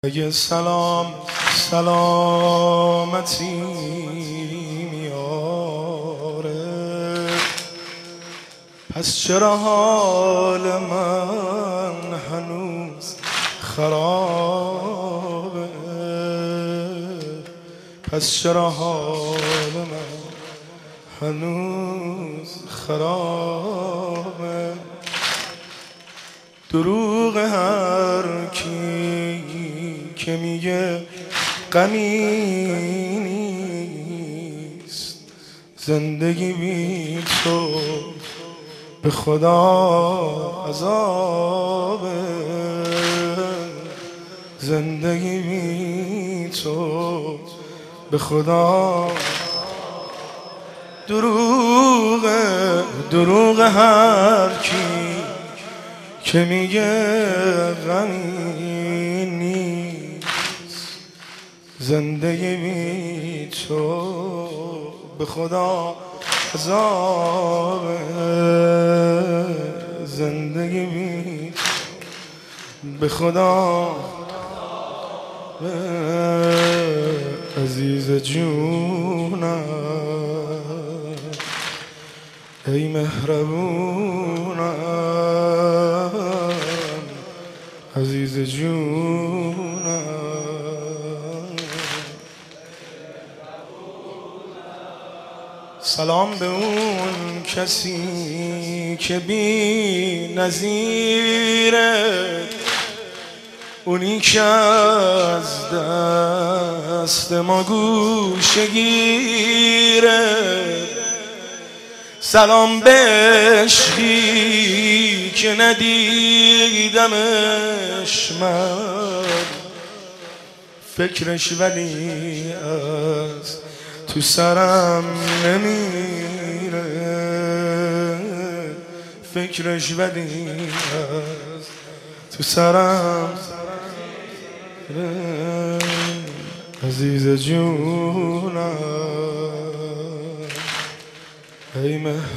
اگه سلامتی میاره، پس چرا حال من هنوز خرابه؟ پس چرا حال من هنوز خرابه؟ دروغ هر کی که میگه غمی نیست، زندگی بی تو به خدا عذابه. زندگی بی تو به خدا دروغ هر کی که میگه غمی نیست، زندگی بی تو به خدا عذابه. زندگی بی به خدا عزیز جونم، ای مهربونم، عزیز جونم. سلام به اون کسی که بی نظیره، اونی که از دست ما گوشه گیره. سلام به عشقی که ندیدمش من، فکرش ولی از تو سرم نمیره. فکرش ولی از تو سرم عزیز جونم، ای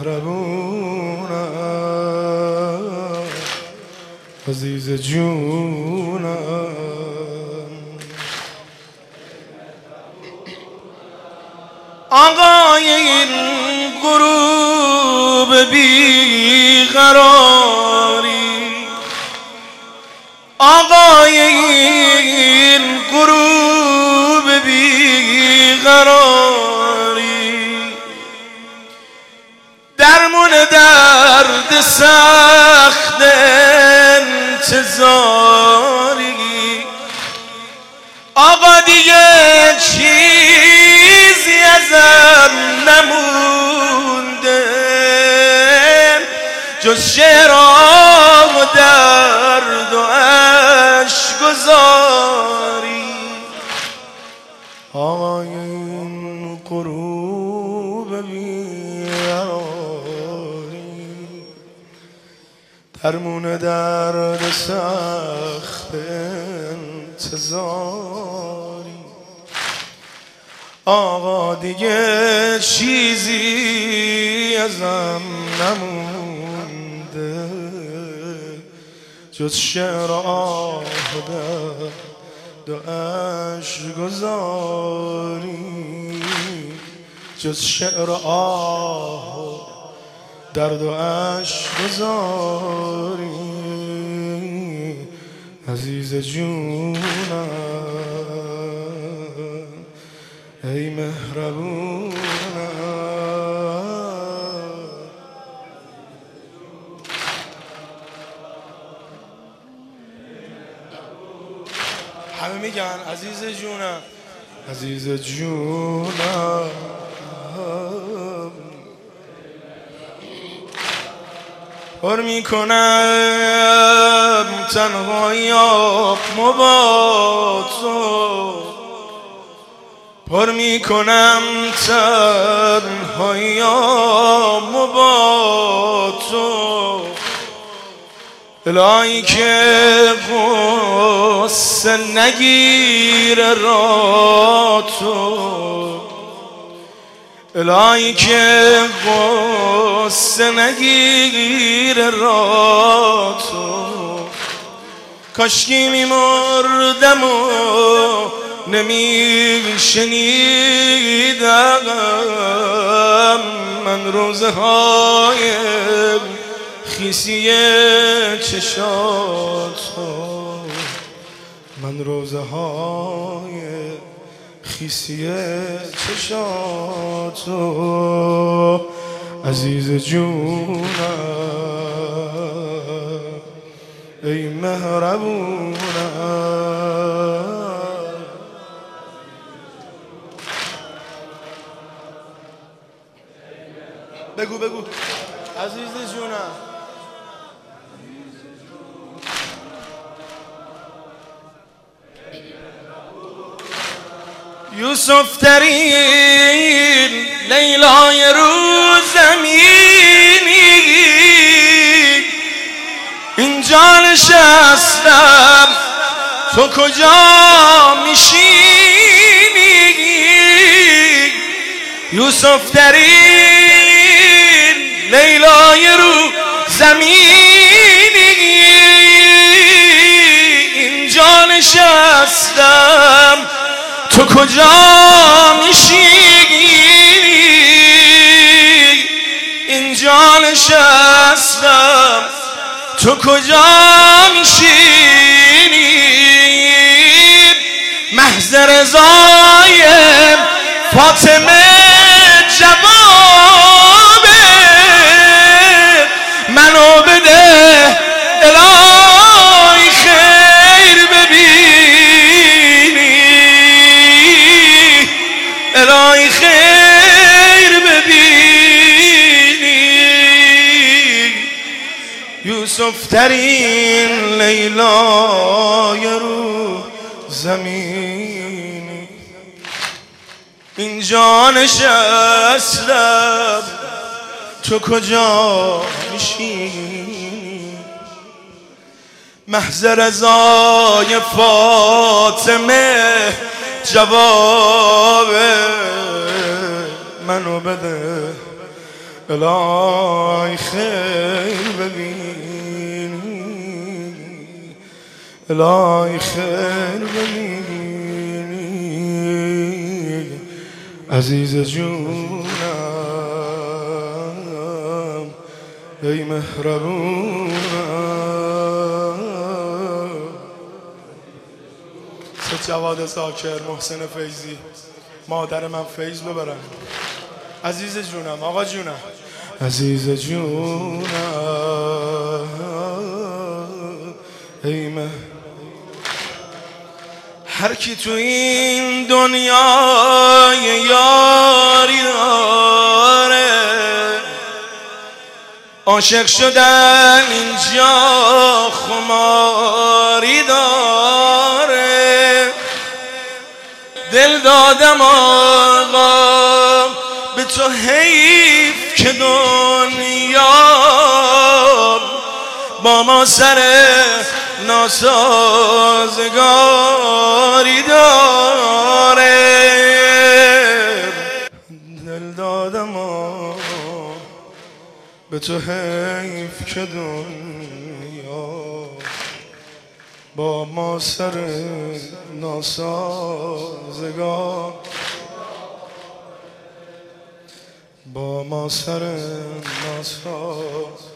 مهربونم، عزیز جونم. آقای این غروب بیقراری، آقای این غروب بیقراری، درمون درد سخت انتظاری. آقا دیگه چیزی ازم نمونده جز شعر و درد و اشک‌گذاری. آقای این غروب بیقراری، درمون درد سخت انتظاری. آقا دیگه چیزی ازم نمونده جز شعر آه و درد و اشک‌گذاری. جز شعر آه و درد و اشک‌گذاری، عزیز جونم، ای مهربونم. همه میگن عزیز جونم، عزیز جونم. پر میکنم تنهایی‌امو با تو، پر میکنم تنهایی‌امو با تو. الهی که غصه نگیره را تو، الهی که غصه نگیره را تو. کاشکی میمردم و نمیشنیدم من روزه های خیسی چشاتو، من روزه های خیسی چشاتو عزیز جونم ای مهربونم. بگو عزیز جونم. یوسف ترین لیلای رو زمینی اینجا نشستم تو کجا میشینی؟ یوسف ترین لیلای رو زمینی اینجا نشستم تو کجا میشینی؟ اینجا نشستم تو کجا میشینی؟ محض رضای فاطمه جواب منو بده الهی خیر ببینی، الهی خیر ببینی. یوسف ترین لیلای رو زمینی اینجا نشستم تو کجا میشینی؟ محض رضای فاطمه جواب منو بده الهی خیر ببینی، الهی خیر ببینی. عزیز جونم ای مهربونم. جواد زاکر، محسن فیضی، مادر من فیض ببرم. عزیز جونم، آقا جونم، عزیز جونم ای هر کی تو این دنیای یاری داره عاشق شدن اینجا خماری داره. دل دادم آقا به تو حیف که دنیا با ما سر ناسازگاری داره. دل دادم به تو حیف که دنیا با ما سر ناسازگار، با ما سر ناساز